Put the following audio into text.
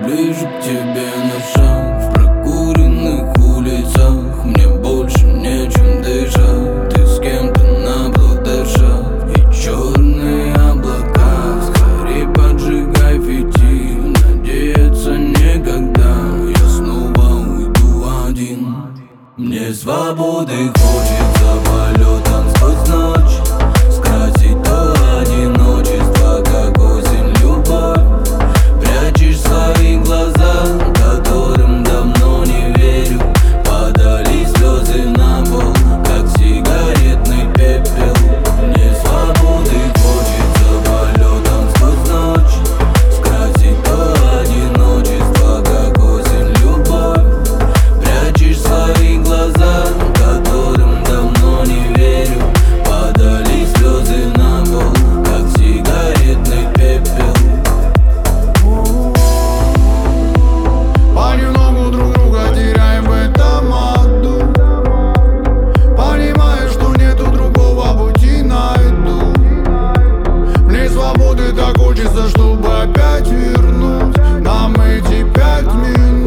ближе к тебе на шаг. В прокуренных улицах мне больше нечем дышать. Ты с кем-то на брудершафт и черные облака. Скорей поджигай фитиль, надеяться некогда. Я снова уйду один. Мне свободы хочется, полетом сквозь ночь. Скрасить то одиночество, как осень, любовь. Прячешь свои глаза, которым давно не верю. Падали слезы на пол, как сигаретный пепел. Мне свободы хочется, полетом сквозь ночь. Скрасить то одиночество, как осень, любовь. Прячешь свои глаза, которым давно не верю. Падали слезы на пол, как сигаретный пепел. Понемногу друг друга теряем в этом аду, понимая, что нету другого пути на виду. Мне свободы так хочется, чтобы опять вернуть нам эти 5 минут.